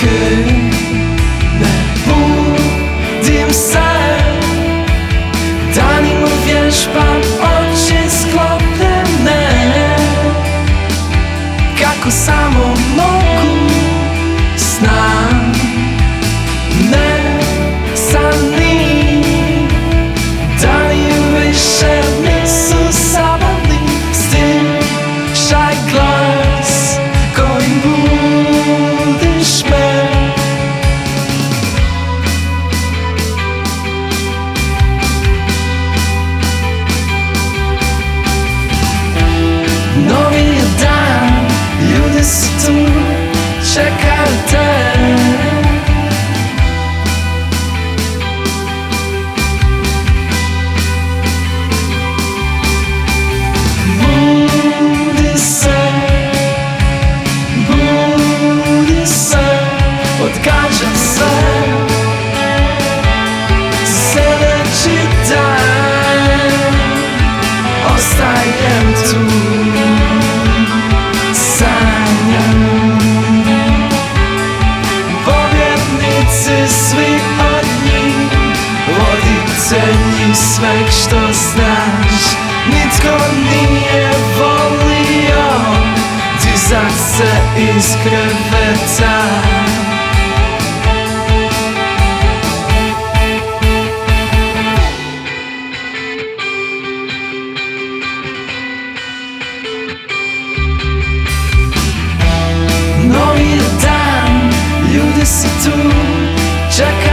ne budim se. Danima vježbam oči sklopljene, kako samo mogu, znam, ne sani. Dani više nisu sabavni, stišaj glas kojim budiš me. Novi je dan, ljudi su tu, čekaju te. Budi se, odgađa se sljedeći dan. Ostajem tu, sanjam. Pobjednici svi od njih, voditelji sveg što znaš. Nitko nije volio dizat se iz kreveta. Novi je dan, ljudi su tu, čekaju